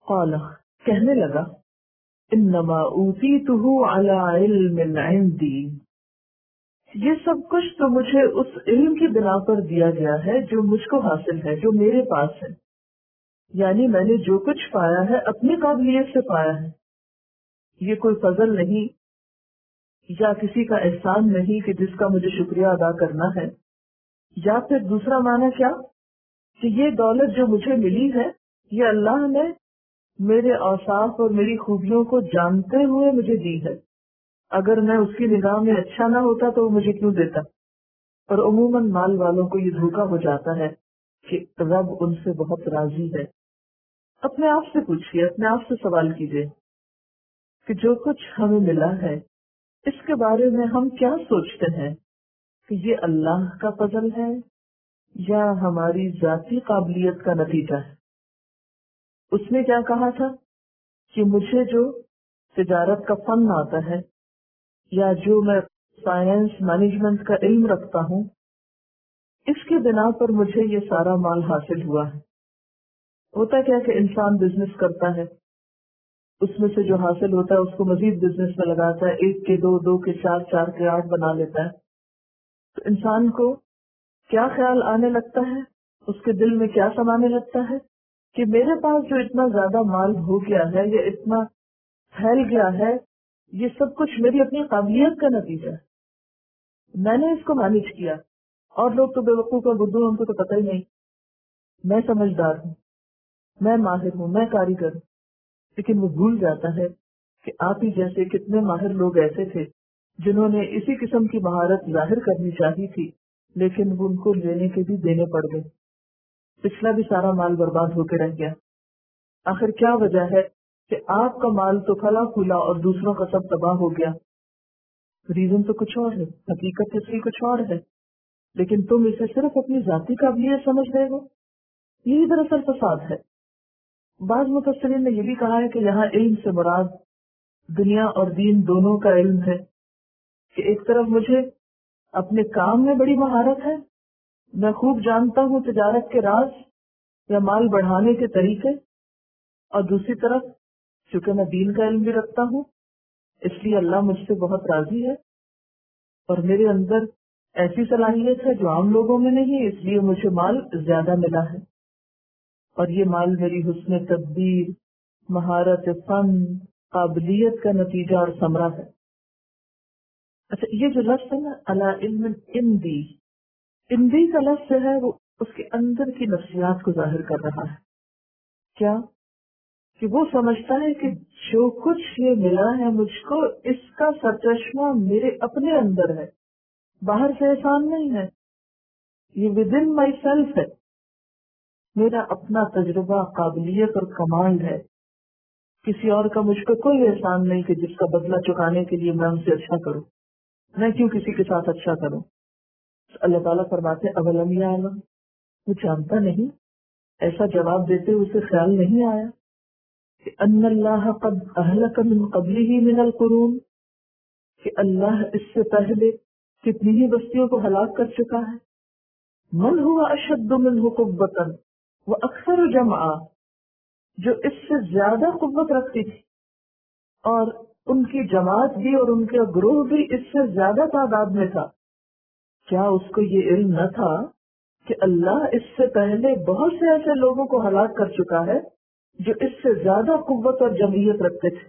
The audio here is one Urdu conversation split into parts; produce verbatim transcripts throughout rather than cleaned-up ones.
قال کہنے لگا انما اوتیتہ علی علم عندی، یہ سب کچھ تو مجھے اس علم کی بنا پر دیا گیا ہے جو مجھ کو حاصل ہے، جو میرے پاس ہے. یعنی میں نے جو کچھ پایا ہے اپنی قابلیت سے پایا ہے، یہ کوئی فضل نہیں یا کسی کا احسان نہیں کہ جس کا مجھے شکریہ ادا کرنا ہے. یا پھر دوسرا معنی کیا کہ یہ دولت جو مجھے ملی ہے یہ اللہ نے میرے اوصاف اور میری خوبیوں کو جانتے ہوئے مجھے دی ہے. اگر میں اس کی نگاہ میں اچھا نہ ہوتا تو وہ مجھے کیوں دیتا. اور عموماً مال والوں کو یہ دھوکا ہو جاتا ہے کہ رب ان سے بہت راضی ہے. اپنے آپ سے پوچھئے، اپنے آپ سے سوال کیجئے کہ جو کچھ ہمیں ملا ہے اس کے بارے میں ہم کیا سوچتے ہیں کہ یہ اللہ کا فضل ہے یا ہماری ذاتی قابلیت کا نتیجہ ہے. اس نے کیا کہا تھا کہ مجھے جو تجارت کا فن آتا ہے یا جو میں فائنینس مینجمنٹ کا علم رکھتا ہوں، اس کی بنا پر مجھے یہ سارا مال حاصل ہوا ہے. ہوتا کیا کہ انسان بزنس کرتا ہے، اس میں سے جو حاصل ہوتا ہے اس کو مزید بزنس میں لگاتا ہے، ایک کے دو، دو کے چار، چار کے آٹھ بنا لیتا ہے. تو انسان کو کیا خیال آنے لگتا ہے، اس کے دل میں کیا سمانے لگتا ہے کہ میرے پاس جو اتنا زیادہ مال ہو گیا ہے، یہ اتنا پھیل گیا ہے، یہ سب کچھ میری اپنی قابلیت کا نتیجہ ہے. میں نے اس کو مینج کیا. اور لوگ تو بے وقوف اور بدھو، ان کو تو پتہ ہی نہیں. میں سمجھدار ہوں، میں ماہر ہوں، میں کاریگر ہوں. لیکن وہ بھول جاتا ہے کہ آپ ہی جیسے کتنے ماہر لوگ ایسے تھے جنہوں نے اسی قسم کی مہارت ظاہر کرنی چاہی تھی، لیکن وہ ان کو لینے کے بھی دینے پڑ گئے. پچھلا بھی سارا مال برباد ہو کے رہ گیا. آخر کیا وجہ ہے کہ آپ کا مال تو پھلا پھولا اور دوسروں کا سب تباہ ہو گیا؟ ریزن تو کچھ اور ہے، حقیقت اس کی کچھ اور ہے، لیکن تم اسے صرف اپنی ذاتی قابلیت سمجھ رہے ہو. یہی دراصل فساد ہے. بعض مفسرین نے یہ بھی کہا ہے کہ یہاں علم سے مراد دنیا اور دین دونوں کا علم ہے، کہ ایک طرف مجھے اپنے کام میں بڑی مہارت ہے، میں خوب جانتا ہوں تجارت کے راز یا مال بڑھانے کے طریقے، اور دوسری طرف چونکہ میں دین کا علم بھی رکھتا ہوں اس لیے اللہ مجھ سے بہت راضی ہے اور میرے اندر ایسی صلاحیت ہے جو عام لوگوں میں نہیں، اس لیے مجھے مال زیادہ ملا ہے. اور یہ مال میری حسن تدبیر، مہارت فن، قابلیت کا نتیجہ اور ثمرہ ہے. اچھا، یہ جو لفظ ہے نا علی علم اندی، اندی کا لفظ ہے وہ اس کے اندر کی نفسیات کو ظاہر کر رہا ہے. کیا کہ وہ سمجھتا ہے کہ جو کچھ یہ ملا ہے مجھ کو، اس کا سرچشمہ میرے اپنے اندر ہے، باہر سے احسان نہیں ہے، یہ ود ان مائی سیلف ہے، میرا اپنا تجربہ، قابلیت اور کمال ہے. کسی اور کا مجھ پہ کوئی احسان نہیں کہ جس کا بدلہ چکانے کے لیے میں ان سے اچھا کروں. میں کیوں کسی کے ساتھ اچھا کروں؟ اللہ تعالیٰ فرماتے اولم یعلم، وہ جانتا نہیں؟ ایسا جواب دیتے اسے خیال نہیں آیا کہ ان اللہ قد اہلک من قبلہ من القرون، کہ اللہ اس سے پہلے کتنی ہی بستیوں کو ہلاک کر چکا ہے. من ہوا اشد منہ قوۃ واکثر جمعا، جو اس سے زیادہ قوت رکھتی تھی اور ان کی جماعت بھی اور ان کا گروہ بھی اس سے زیادہ تعداد میں تھا. کیا اس کو یہ علم نہ تھا کہ اللہ اس سے پہلے بہت سے ایسے لوگوں کو ہلاک کر چکا ہے جو اس سے زیادہ قوت اور جمعیت رکھتے تھے؟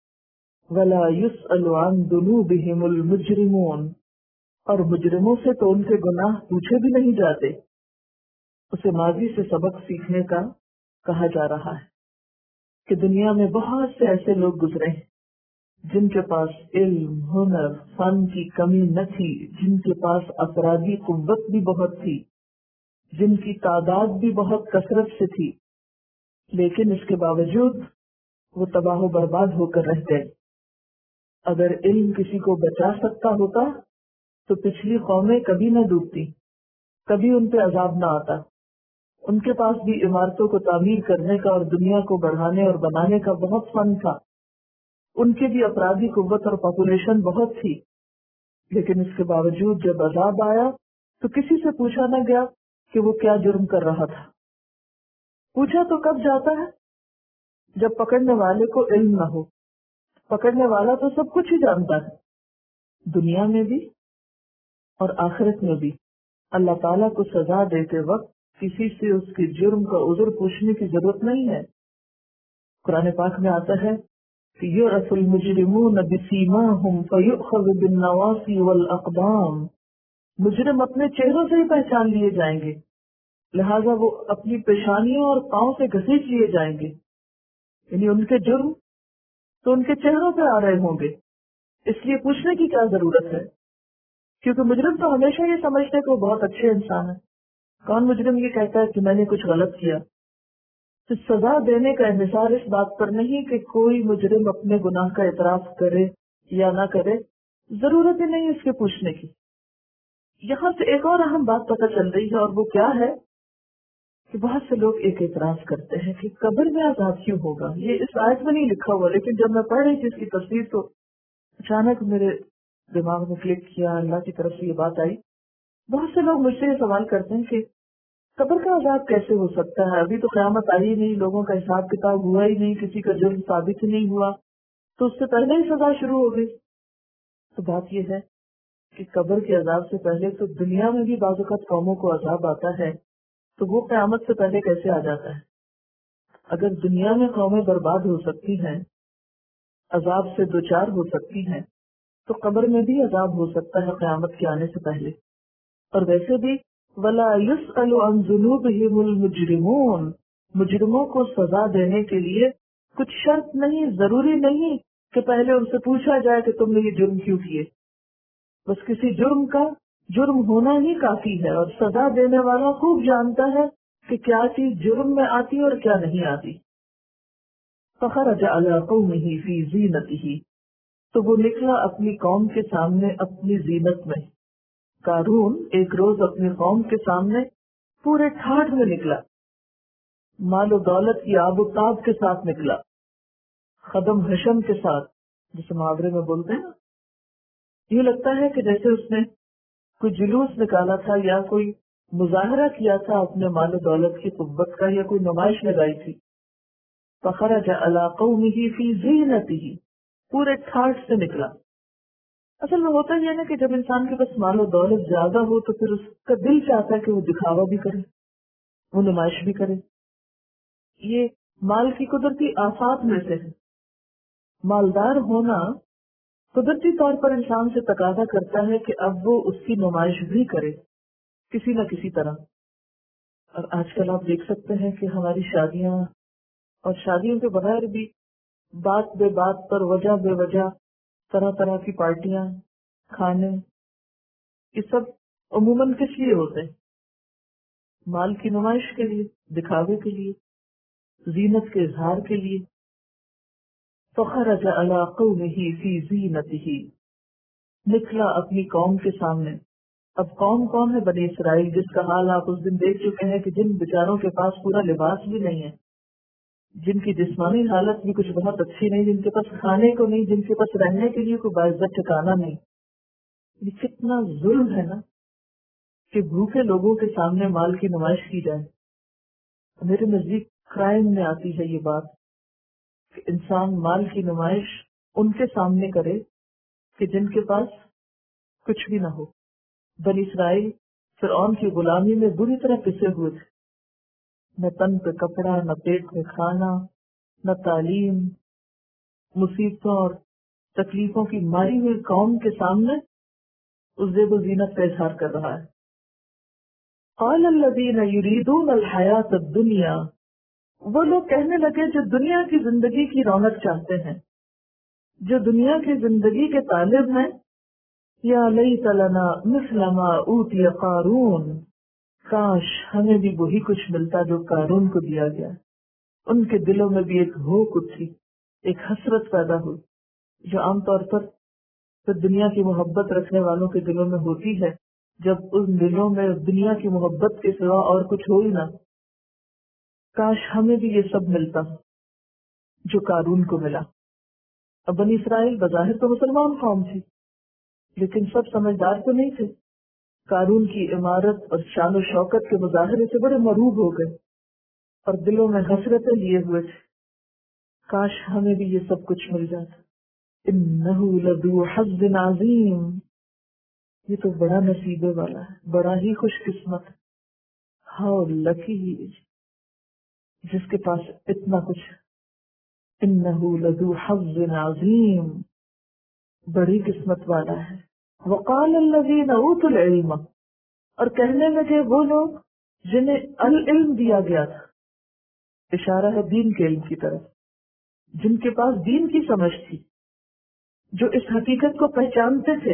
وَلَا يُسْأَلُ عَنْ ذُنُوبِهِمُ الْمُجْرِمُونَ، اور مجرموں سے تو ان کے گناہ پوچھے بھی نہیں جاتے. اسے ماضی سے سبق سیکھنے کا کہا جا رہا ہے کہ دنیا میں بہت سے ایسے لوگ گزرے ہیں جن کے پاس علم، ہنر، فن کی کمی نہ تھی، جن کے پاس افرادی قوت بھی بہت تھی، جن کی تعداد بھی بہت کثرت سے تھی، لیکن اس کے باوجود وہ تباہ و برباد ہو کر رہ گئے. اگر علم کسی کو بچا سکتا ہوتا تو پچھلی قومیں کبھی نہ ڈوبتی، کبھی ان پہ عذاب نہ آتا. ان کے پاس بھی عمارتوں کو تعمیر کرنے کا اور دنیا کو بڑھانے اور بنانے کا بہت فن تھا. ان کی بھی افرادی قوت اور پاپولیشن بہت تھی، لیکن اس کے باوجود جب عذاب آیا تو کسی سے پوچھا نہ گیا کہ وہ کیا جرم کر رہا تھا. پوچھا تو کب جاتا ہے جب پکڑنے والے کو علم نہ ہو. پکڑنے والا تو سب کچھ ہی جانتا ہے, دنیا میں بھی اور آخرت میں بھی. اللہ تعالیٰ کو سزا دیتے وقت کسی سے اس کے جرم کا عذر پوچھنے کی ضرورت نہیں ہے. قرآن پاک میں آتا ہے کہ یعرف المجرمون بسیماہم فیؤخذ بالنواصی والاقدام. مجرم اپنے چہروں سے ہی پہچان لیے جائیں گے, لہٰذا وہ اپنی پیشانیوں اور پاؤں سے گھسیٹ لیے جائیں گے. یعنی ان کے جرم تو ان کے چہروں پہ آ رہے ہوں گے, اس لیے پوچھنے کی کیا ضرورت ہے, کیونکہ مجرم تو ہمیشہ یہ سمجھتے کہ وہ بہت اچھے انسان ہے. کون مجرم یہ کہتا ہے کہ میں نے کچھ غلط کیا؟ تو سزا دینے کا انحصار اس بات پر نہیں کہ کوئی مجرم اپنے گناہ کا اعتراف کرے یا نہ کرے, ضرورت ہی نہیں اس کے پوچھنے کی. یہاں سے ایک اور اہم بات پتہ چل رہی ہے, اور وہ کیا ہے کہ بہت سے لوگ ایک اعتراض کرتے ہیں کہ قبر میں عذاب کیوں ہوگا. یہ اس آیت میں نہیں لکھا ہوا, لیکن جب میں پڑھ رہی تھی اس کی تفسیر تو اچانک میرے دماغ میں کلک کیا, اللہ کی طرف سے یہ بات آئی. بہت سے لوگ مجھ سے یہ سوال کرتے ہیں کہ قبر کا عذاب کیسے ہو سکتا ہے, ابھی تو قیامت آئی ہی نہیں, لوگوں کا حساب کتاب ہوا ہی نہیں, کسی کا جرم ثابت ہی نہیں ہوا, تو اس سے پہلے ہی سزا شروع ہو گئی. تو بات یہ ہے کہ قبر کے عذاب سے پہلے تو دنیا میں بھی بعض اوقات قوموں کو عذاب آتا ہے, تو وہ قیامت سے پہلے کیسے آ جاتا ہے؟ اگر دنیا میں قومیں برباد ہو سکتی ہیں, عذاب سے دوچار ہو سکتی ہیں, تو قبر میں بھی عذاب ہو سکتا ہے قیامت کے آنے سے پہلے. اور ویسے بھی وَلَا يُسْأَلُ عَنْ ذُنُوبِهِمُ الْمُجْرِمُونَ, مجرموں کو سزا دینے کے لیے کچھ شرط نہیں, ضروری نہیں کہ پہلے ان سے پوچھا جائے کہ تم نے یہ جرم کیوں کیے. بس کسی جرم کا جرم ہونا ہی کافی ہے, اور سزا دینے والا خوب جانتا ہے کہ کیا چیز جرم میں آتی اور کیا نہیں آتی. فَخَرَجَ عَلَىٰ قَوْمِهِ فِي زِينَتِهِ, تو وہ نکلا اپنی قوم کے سامنے اپنی زینت میں. قارون ایک روز اپنی قوم کے سامنے پورے ٹھاٹھ میں نکلا, مال و دولت کی آب و تاب کے ساتھ نکلا, خدم حشم کے ساتھ, جسے محاورے میں بولتے ہیں نا. یہ لگتا ہے کہ جیسے اس نے کوئی جلوس نکالا تھا یا کوئی مظاہرہ کیا تھا اپنے مال و دولت کی قوت کا, یا کوئی نمائش لگائی تھی. فخرج علی قومہ فی زینتہ, پورے ٹھاٹھ سے نکلا. اصل میں ہوتا یہ نا کہ جب انسان کے پاس مال و دولت زیادہ ہو تو پھر اس کا دل چاہتا ہے کہ وہ دکھاوا بھی کرے, وہ نمائش بھی کرے. یہ مال کی قدرتی آفات میں سے ہے. مالدار ہونا قدرتی طور پر انسان سے تقاضا کرتا ہے کہ اب وہ اس کی نمائش بھی کرے کسی نہ کسی طرح. اور آج کل آپ دیکھ سکتے ہیں کہ ہماری شادیاں اور شادیوں کے بغیر بھی بات بے بات پر, وجہ بے وجہ طرح طرح کی پارٹیاں, کھانے, یہ سب عموماً کس لیے ہوتے ہیں؟ مال کی نمائش کے لیے, دکھاوے کے لیے, زینت کے اظہار کے لیے. فخرج علی قومہ فی زینتہ, نکلا اپنی قوم کے سامنے. اب قوم کون ہے؟ بنی اسرائیل, جس کا حال آپ اس دن دیکھ چکے ہیں کہ جن بیچاروں کے پاس پورا لباس بھی نہیں ہے, جن کی جسمانی حالت بھی کچھ بہت اچھی نہیں, جن کے پاس کھانے کو نہیں, جن کے پاس رہنے کے لیے کوئی باعزت ٹھکانا نہیں. یہ کتنا ظلم ہے نا کہ بھوکے لوگوں کے سامنے مال کی نمائش کی جائے. میرے نزدیک کرائم میں آتی ہے یہ بات کہ انسان مال کی نمائش ان کے سامنے کرے کہ جن کے پاس کچھ بھی نہ ہو. بنی اسرائیل فرعون کی غلامی میں بری طرح پسے ہوئے تھے, نہ تن پہ کپڑا, نہ پیٹ میں کھانا, نہ تعلیم, مصیبتوں اور تکلیفوں کی ماری ہوئی قوم کے سامنے اس زیب و زینت کا اظہار کر رہا ہے. قال الذین یریدون الحیات الدنیا, وہ لوگ کہنے لگے جو دنیا کی زندگی کی رونق چاہتے ہیں, جو دنیا کی زندگی کے طالب ہیں, یا لیت لنا مثل ما اوتی قارون, کاش ہمیں بھی وہی کچھ ملتا جو قارون کو دیا گیا. ان کے دلوں میں بھی ایک بھوک اٹھی, ایک حسرت پیدا ہوئی, جو عام طور پر دنیا کی محبت رکھنے والوں کے دلوں میں ہوتی ہے, جب ان دلوں میں دنیا کی محبت کے سوا اور کچھ ہو ہی نہ. کاش ہمیں بھی یہ سب ملتا جو قارون کو ملا. اب بنی اسرائیل بظاہر تو مسلمان قوم تھی, لیکن سب سمجھدار تو نہیں تھے. قارون کی عمارت اور شان و شوکت کے مظاہرے سے بڑے مرعوب ہو گئے اور دلوں میں حسرتیں لیے ہوئے تھے. کاش ہمیں بھی یہ سب کچھ مل جاتا. انہ لذو حظ عظیم، یہ تو بڑا نصیبے والا ہے، بڑا ہی خوش قسمت. ہاؤ لکی جس کے پاس اتنا کچھ. انہ لذو حظ عظیم، بڑی قسمت والا ہے. وقال الذین اوتوا العلم، اور کہنے لگے وہ لوگ جنہیں العلم دیا گیا تھا، اشارہ ہے دین کے علم کی طرف، جن کے پاس دین کی سمجھ تھی، جو اس حقیقت کو پہچانتے تھے.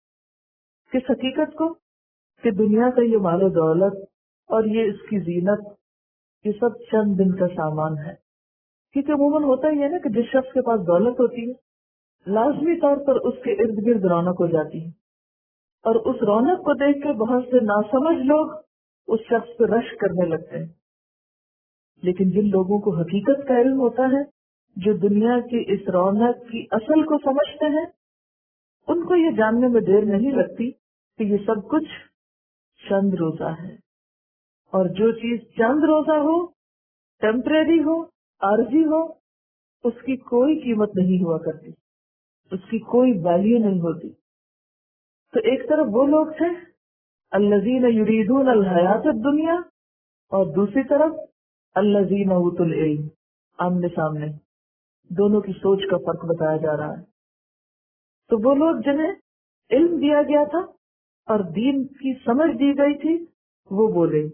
کس حقیقت کو؟ کہ دنیا کا یہ مال و دولت اور یہ اس کی زینت، یہ سب چند دن کا سامان ہے. کیونکہ عموماً ہوتا ہی ہے نا کہ جس شخص کے پاس دولت ہوتی ہے لازمی طور پر اس کے ارد گرد رونق ہو جاتی ہے، اور اس رونق کو دیکھ کے بہت سے ناسمجھ لوگ اس شخص پہ رشک کرنے لگتے ہیں. لیکن جن لوگوں کو حقیقت کا علم ہوتا ہے، جو دنیا کی اس رونق کی اصل کو سمجھتے ہیں، ان کو یہ جاننے میں دیر نہیں لگتی کہ یہ سب کچھ چند روزہ ہے. اور جو چیز چند روزہ ہو، ٹیمپریری ہو، عارضی ہو، اس کی کوئی قیمت نہیں ہوا کرتی، اس کی کوئی ویلیو نہیں ہوتی. تو ایک طرف وہ لوگ تھے الذین یریدون الحیات الدنیا، اور دوسری طرف الذین اوتوا العلم. آمنے سامنے دونوں کی سوچ کا فرق بتایا جا رہا ہے. تو وہ لوگ جنہیں علم دیا گیا تھا اور دین کی سمجھ دی گئی تھی، وہ بولے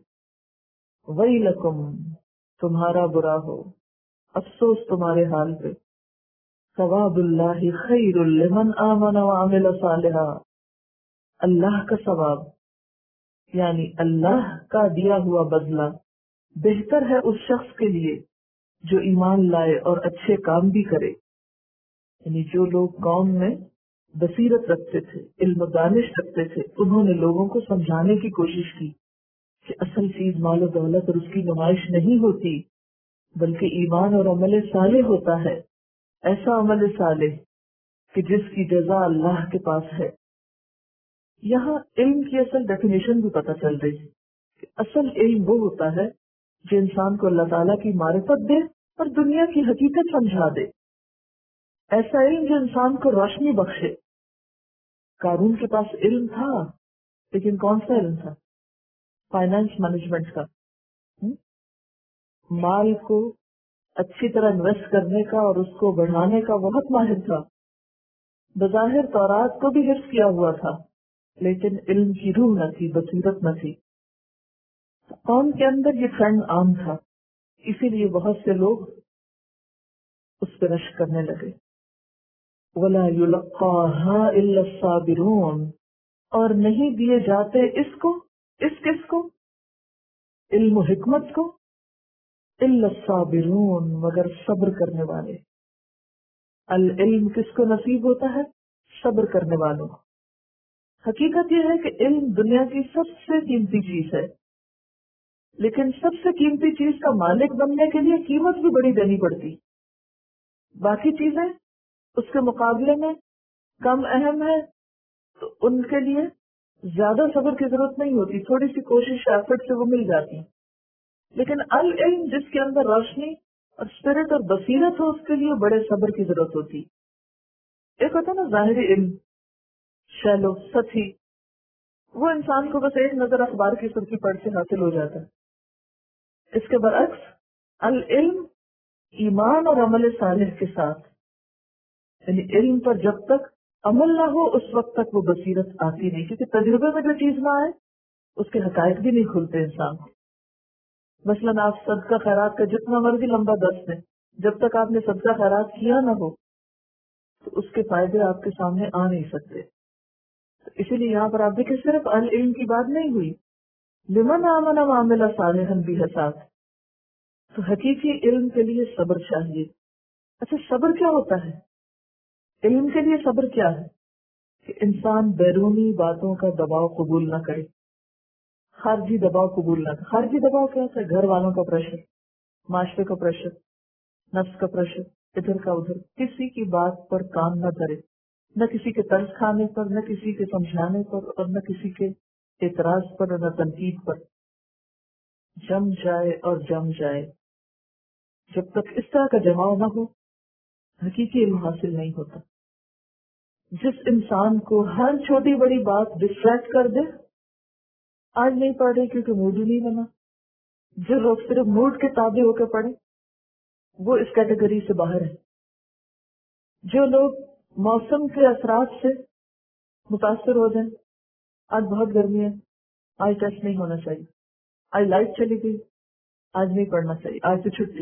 ویلکم، تمہارا برا ہو، افسوس تمہارے حال پہ. ثواب اللہ خیر لمن آمن وعمل صالحا، اللہ کا ثواب یعنی اللہ کا دیا ہوا بدلہ بہتر ہے اس شخص کے لیے جو ایمان لائے اور اچھے کام بھی کرے. یعنی جو لوگ قوم میں بصیرت رکھتے تھے، علم و دانش رکھتے تھے، انہوں نے لوگوں کو سمجھانے کی کوشش کی کہ اصل چیز مال و دولت اور اس کی نمائش نہیں ہوتی، بلکہ ایمان اور عمل صالح ہوتا ہے. ایسا عمل صالح کہ جس کی جزا اللہ کے پاس ہے. یہاں علم کی اصل ڈیفینیشن بھی پتہ چل رہی ہے کہ اصل علم وہ ہوتا ہے جو انسان کو اللہ تعالیٰ کی معرفت دے اور دنیا کی حقیقت سمجھا دے. ایسا علم جو انسان کو روشنی بخشے. قارون کے پاس علم تھا، لیکن کون سا علم تھا؟ فائنانس مینجمنٹ کا، مال کو اچھی طرح انویسٹ کرنے کا اور اس کو بڑھانے کا بہت ماہر تھا. بظاہر تورات کو بھی حفظ کیا ہوا تھا، لیکن علم کی روح نہ تھی، بصیرت نہ تھی. قوم کے اندر یہ ٹرینڈ عام تھا، اسی لیے بہت سے لوگ اس پہ رشک کرنے لگے. وَلَا يُلَقَّاهَا إِلَّا الصَّابِرُونَ، اور نہیں دیے جاتے اس کو، اس کس کو؟ علم و حکمت کو. إِلَّا الصَّابِرُونَ، مگر صبر کرنے والے. العلم کس کو نصیب ہوتا ہے؟ صبر کرنے والوں. حقیقت یہ ہے کہ علم دنیا کی سب سے قیمتی چیز ہے، لیکن سب سے قیمتی چیز کا مالک بننے کے لیے قیمت بھی بڑی دینی پڑتی. باقی چیزیں اس کے مقابلے میں کم اہم ہے، تو ان کے لیے زیادہ صبر کی ضرورت نہیں ہوتی، تھوڑی سی کوشش ایفرٹ سے وہ مل جاتی. لیکن العلم جس کے اندر روشنی اور اسپرٹ اور بصیرت ہو، اس کے لیے بڑے صبر کی ضرورت ہوتی. ایک ہوتا نا ظاہری علم، شیلو، سطحی، وہ انسان کو بس ایک نظر اخبار کی سرخی پڑھ کے حاصل ہو جاتا ہے. اس کے برعکس العلم ایمان اور عمل صالح کے ساتھ، یعنی علم پر جب تک عمل نہ ہو اس وقت تک وہ بصیرت آتی نہیں، کیونکہ تجربے میں جو چیز نہ آئے اس کے حقائق بھی نہیں کھلتے انسان کو. مثلاً آپ صدقہ خیرات کا جتنا مرضی لمبا دست دیں، جب تک آپ نے صدقہ خیرات کیا نہ ہو تو اس کے فائدے آپ کے سامنے آ نہیں سکتے. تو اسی لیے یہاں پر آپ دیکھیں صرف العلم کی بات نہیں ہوئی، لمن آمن وعمل صالحا بھی ہے ساتھ. تو حقیقی علم کے لیے صبر چاہیے. اچھا صبر کیا ہوتا ہے؟ علم کے لیے صبر کیا ہے؟ کہ انسان بیرونی باتوں کا دباؤ قبول نہ کرے، خارجی دباؤ قبول نہ کرے. خارجی دباؤ کیا ہوتا ہے؟ گھر والوں کا پریشر، معاشرے کا پریشر، نفس کا پریشر، ادھر کا ادھر. کسی کی بات پر کام نہ کرے، نہ کسی کے طرز کھانے پر، نہ کسی کے سمجھانے پر، اور نہ کسی کے اعتراض پر، نہ تنقید پر. جم جائے اور جم جائے. جب تک اس طرح کا جماؤ نہ ہو حقیقی علم حاصل نہیں ہوتا. جس انسان کو ہر چھوٹی بڑی بات ڈسٹریکٹ کر دے، آج نہیں پڑھ رہے کیونکہ موڈ ہی نہیں بنا. جو لوگ صرف موڈ کے تابع ہو کے پڑھے وہ اس کیٹیگری سے باہر ہے. جو لوگ موسم کے اثرات سے متاثر ہو جائیں، آج بہت گرمی ہے، آج ٹیسٹ نہیں ہونا چاہیے، آج لائٹ چلی گئی، آج نہیں پڑھنا چاہیے، آج تو چھٹی.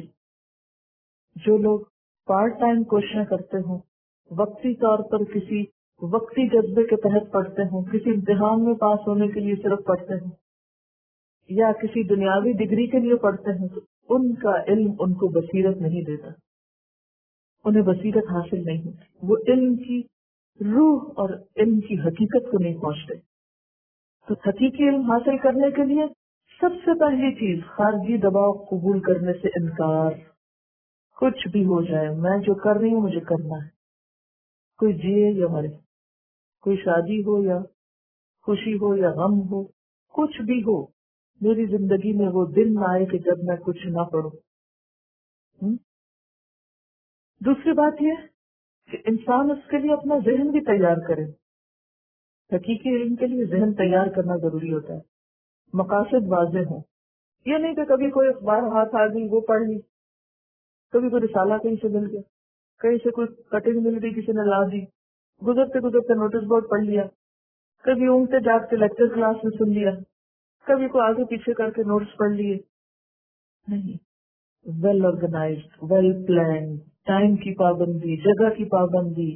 جو لوگ پارٹ ٹائم کوششیں کرتے ہوں، وقتی طور پر کسی وقتی جذبے کے تحت پڑھتے ہوں، کسی امتحان میں پاس ہونے کے لیے صرف پڑھتے ہوں یا کسی دنیاوی ڈگری کے لیے پڑھتے ہیں، تو ان کا علم ان کو بصیرت نہیں دیتا، انہیں بصیرت حاصل نہیں ہوتی، وہ علم کی روح اور علم کی حقیقت کو نہیں پہنچتے. تو حقیقی علم حاصل کرنے کے لیے سب سے پہلی چیز خارجی دباؤ قبول کرنے سے انکار. کچھ بھی ہو جائے، میں جو کر رہی ہوں مجھے کرنا ہے، کوئی جیے یا مرے، کوئی شادی ہو یا خوشی ہو یا غم ہو، کچھ بھی ہو، میری زندگی میں وہ دن نہ آئے کہ جب میں کچھ نہ پڑھوں. ہم؟ دوسری بات یہ کہ انسان اس کے لیے اپنا ذہن بھی تیار کرے. حقیقی علم کے لیے ذہن تیار کرنا ضروری ہوتا ہے، مقاصد واضح ہوں. یہ نہیں کہ کبھی کوئی اخبار ہاتھ آ گئی وہ پڑھ لی، کبھی کوئی رسالہ کہیں سے مل گیا، کہیں سے کوئی کٹنگ مل گئی کسی نے لا دی، گزرتے گزرتے نوٹس بورڈ پڑھ لیا، کبھی اونگتے جاگتے لیکچر کلاس میں سن لیا، کبھی کو آگے پیچھے کر کے نوٹس پڑھ لیے. نہیں، well organised, well plan, time کی پابندی، جگہ کی پابندی،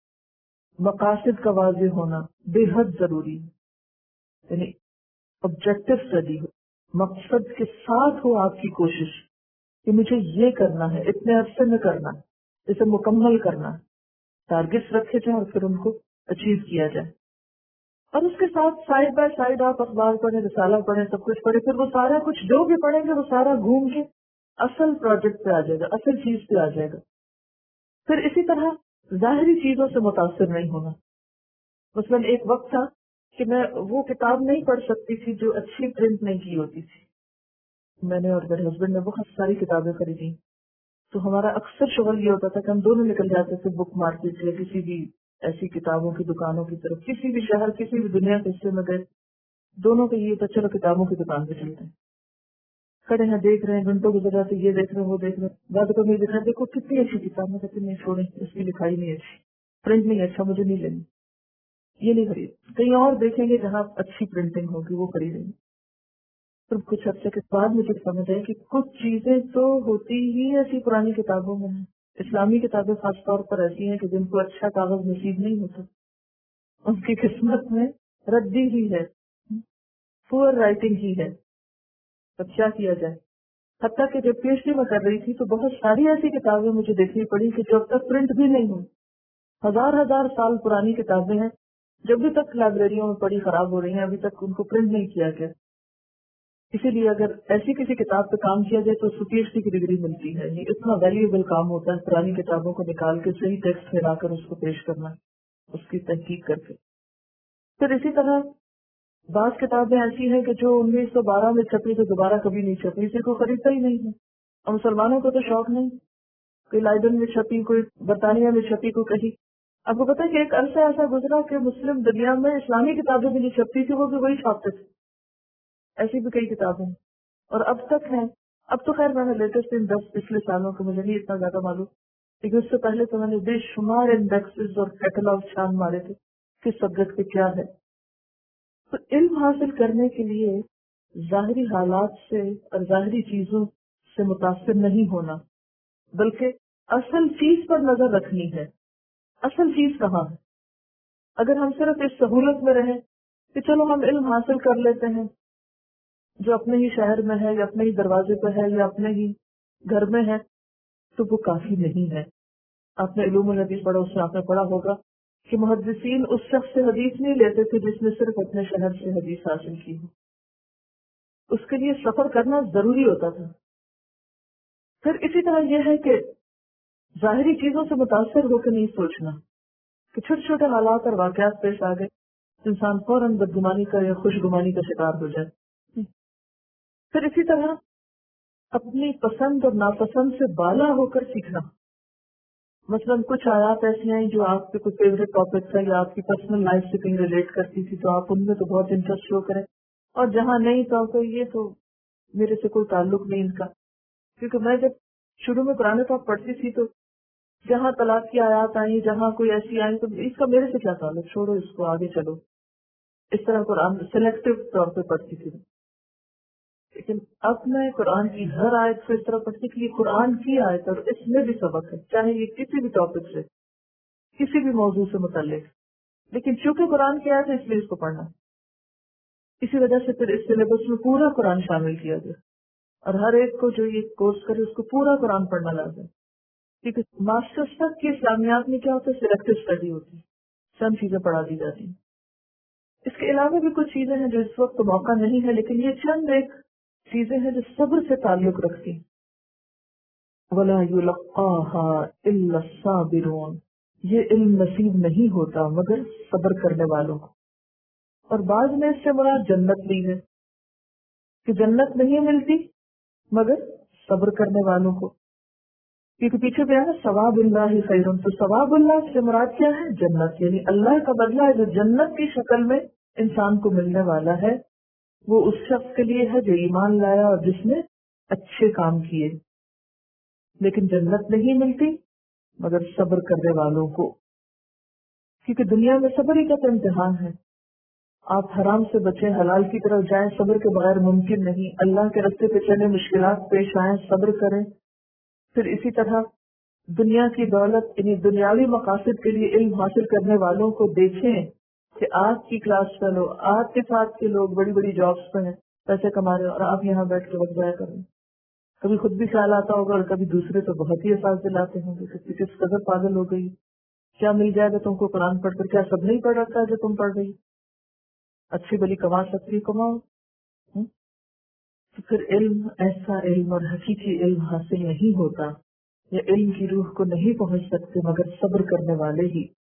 مقاصد کا واضح ہونا بے حد ضروری ہے. یعنی آبجیکٹو اسٹڈی ہو، مقصد کے ساتھ ہو آپ کی کوشش کہ مجھے یہ کرنا ہے، اتنے عرصے میں کرنا ہے، اسے مکمل کرنا ہے. ٹارگیٹس رکھے جائیں اور پھر ان کو اچیو کیا جائے. اور اس کے ساتھ سائڈ بائی سائڈ آپ اخبار پڑھیں، رسالہ پڑھیں، سب کچھ پڑھیں، پھر وہ سارا کچھ جو بھی پڑھیں گے وہ سارا گھوم کے اصل پروجیکٹ پہ آ جائے گا، اصل چیز پہ آ جائے گا. پھر اسی طرح ظاہری چیزوں سے متاثر نہیں ہونا. مثلاً ایک وقت تھا کہ میں وہ کتاب نہیں پڑھ سکتی تھی جو اچھی پرنٹ نہیں کی ہوتی تھی. میں نے اور میرے ہسبینڈ نے بہت ساری کتابیں خریدی، تو ہمارا اکثر شغل یہ ہوتا تھا کہ ہم دونوں نکل جاتے تھے بک مارکیٹ یا کسی بھی ایسی کتابوں کی دکانوں کی طرف، کسی بھی شہر کسی بھی دنیا کے حصے میں گئے، دونوں کا یہ ہوتا چلو کتابوں کی دکان پہ چلتے ہیں. کھڑے ہیں، دیکھ رہے ہیں، گھنٹوں گزر جاتے، یہ دیکھ رہے ہیں وہ دیکھ رہے ہیں، بعد کو نہیں دیکھ رہے، دیکھو کتنی اچھی کتاب، میں کہتی نہیں چھوڑیں، اس کی لکھائی نہیں اچھی، پرنٹ نہیں اچھا، مجھے نہیں لینی، یہ نہیں خرید. کہیں اور دیکھیں گے جہاں اچھی پرنٹنگ ہوگی وہ خریدیں گے. پھر کچھ عرصے کے بعد مجھے سمجھ آئی کہ کچھ چیزیں تو ہوتی ہی ایسی پرانی کتابوں میں ہیں. اسلامی کتابیں خاص طور پر ایسی ہیں کہ جن کو اچھا کاغذ نصیب نہیں ہوتا، ان کی قسمت میں ردی ہی ہے، پور رائٹنگ ہی ہے. اب کیا کیا جائے؟ حتیٰ کہ جب پی ایچ ڈی میں کر رہی تھی تو بہت ساری ایسی کتابیں مجھے دیکھنی پڑی کہ جب تک پرنٹ بھی نہیں ہوئی، ہزار ہزار سال پرانی کتابیں ہیں جب بھی تک لائبریریوں میں پڑی خراب ہو رہی ہیں، ابھی تک ان کو پرنٹ نہیں کیا گیا. اسی لیے اگر ایسی کسی کتاب پہ کام کیا جائے تو اس کو پی ایچ ڈی کی ڈگری ملتی ہے. یہ اتنا ویلیوبل کام ہوتا ہے پرانی کتابوں کو نکال کے صحیح ٹیکسٹ پھیلا کر اس کو پیش کرنا، اس کی تحقیق کر کے. پھر اسی طرح بعض کتابیں ایسی ہیں کہ جو انیس سو بارہ میں چھپی تو دوبارہ کبھی نہیں چھپی، اسے کوئی خریدتا ہی نہیں ہے. اور مسلمانوں کو تو شوق نہیں، کوئی لائڈن میں چھپی، کوئی برطانیہ میں چھپی، کوئی کہیں. آپ کو پتا ہے کہ ایک عرصہ ایسا گزرا کہ مسلم دنیا میں اسلامی کتابیں بھی نہیں چھپتی تھی، وہ بھی وہی چھاپتے تھے. ایسی بھی کئی کتابیں ہیں اور اب تک ہیں. اب تو خیر میں نے لیٹسٹ ان دس پچھلے سالوں کو مجھے نہیں اتنا زیادہ معلوم، لیکن اس سے پہلے تو میں نے بے شمار انڈیکسز اور کیٹلاگ چھان مارے تھے کس سبجیکٹ پہ کیا ہے. تو علم حاصل کرنے کے لیے ظاہری حالات سے اور ظاہری چیزوں سے متاثر نہیں ہونا، بلکہ اصل چیز پر نظر رکھنی ہے. اصل چیز کہاں ہے؟ اگر ہم صرف اس سہولت میں رہیں کہ چلو ہم علم حاصل کر لیتے ہیں جو اپنے ہی شہر میں ہے یا اپنے ہی دروازے پہ ہے یا اپنے ہی گھر میں ہے، تو وہ کافی نہیں ہے. آپ نے علوم الحدیث پڑھا، اس میں آپ نے پڑھا ہوگا کہ محدثین اس شخص سے حدیث نہیں لیتے تھے جس نے صرف اپنے شہر سے حدیث حاصل کی ہو، اس کے لیے سفر کرنا ضروری ہوتا تھا. پھر اسی طرح یہ ہے کہ ظاہری چیزوں سے متاثر ہو کے نہیں سوچنا کہ چھوٹے چھوٹے حالات اور واقعات پیش آ گئے انسان فوراً بدگمانی کا یا خوش گمانی کا شکار ہو جائے. پھر اسی طرح اپنی پسند اور ناپسند سے بالا ہو کر سیکھنا. مثلاً کچھ آیات ایسی ہیں جو آپ کے کوئی فیوریٹ ٹاپک تھا یا آپ کی پرسنل لائف سے کہیں ریلیٹ کرتی تھی تو آپ ان میں تو بہت انٹرسٹ شو کریں، اور جہاں نہیں تو آپ کو یہ تو میرے سے کوئی تعلق نہیں ان کا. کیونکہ میں جب شروع میں قرآن پاک پڑھتی تھی تو جہاں طلاق کی آیات آئیں، جہاں کوئی ایسی آئی تو اس کا میرے سے کیا تعلق، چھوڑو اس کو، آگے چلو. اس طرح قرآن سلیکٹو طور پہ پڑھتی تھی. لیکن اب میں قرآن کی ہر آیت کو اس طرح پڑھتی کہ یہ قرآن کی آیت اور اس میں بھی سبق ہے، چاہے یہ کسی بھی ٹاپک سے، کسی بھی موضوع سے متعلق. لیکن چونکہ قرآن کی آیت ہے اس لیے اس کو پڑھنا. اسی وجہ سے پھر اس سلیبس میں پورا قرآن شامل کیا گیا، اور ہر ایک کو جو یہ کورس کرے اس کو پورا قرآن پڑھنا لازم. کیونکہ ماسٹرز تک کی اسلامیات میں کیا ہوتا ہے، سلیکٹو اسٹڈی ہوتی ہے، چند چیزیں پڑھا دی جاتی ہیں. اس کے علاوہ بھی کچھ چیزیں ہیں جو اس وقت موقع نہیں ہے، لیکن یہ چند ایک چیزیں ہیں جو صبر سے تعلق رکھتی ہیں. وَلَا يُلَقَّاهَا إِلَّا الصَّابِرُونَ، یہ علم نصیب نہیں ہوتا مگر صبر کرنے والوں کو. اور بعض میں اس سے مراد جنت بھی ہے کہ جنت نہیں ملتی مگر صبر کرنے والوں کو. کیونکہ پیچھے بیان ہے ثواب اللہ خیر، تو ثواب اللہ سے مراد کیا ہے، جنت. یعنی اللہ کا بدلہ جو جنت کی شکل میں انسان کو ملنے والا ہے وہ اس شخص کے لیے ہے جو ایمان لایا اور جس نے اچھے کام کیے. لیکن جنت نہیں ملتی مگر صبر کرنے والوں کو. کیونکہ دنیا میں صبر ہی کا تو امتحان ہے. آپ حرام سے بچیں، حلال کی طرف جائیں، صبر کے بغیر ممکن نہیں. اللہ کے راستے پہ چلیں، مشکلات پیش آئیں، صبر کریں. پھر اسی طرح دنیا کی دولت یعنی دنیاوی مقاصد کے لیے علم حاصل کرنے والوں کو دیکھیں کہ آپ کی کلاس فیلو، آپ کے ساتھ کے لوگ بڑی بڑی جابس پہ ہیں، پیسے کما رہے ہیں، اور آپ یہاں بیٹھ کے وقت ضائع کر رہے ہیں. کبھی خود بھی خیال آتا ہوگا اور کبھی دوسرے تو بہت ہی احساس دلاتے ہوں گے کہ کس قدر پاگل ہو گئی، کیا مل جائے گا تم کو قرآن پڑھ کر، کیا سب نہیں پڑھ رکھا ہے جو تم پڑھ رہی، اچھی بلی کما سکتی کماؤ. ہوں؟ تو پھر علم، ایسا علم اور حقیقی علم حاصل نہیں ہوتا یا علم کی روح کو نہیں پہنچ سکتے مگر صبر کرنے والے ہی.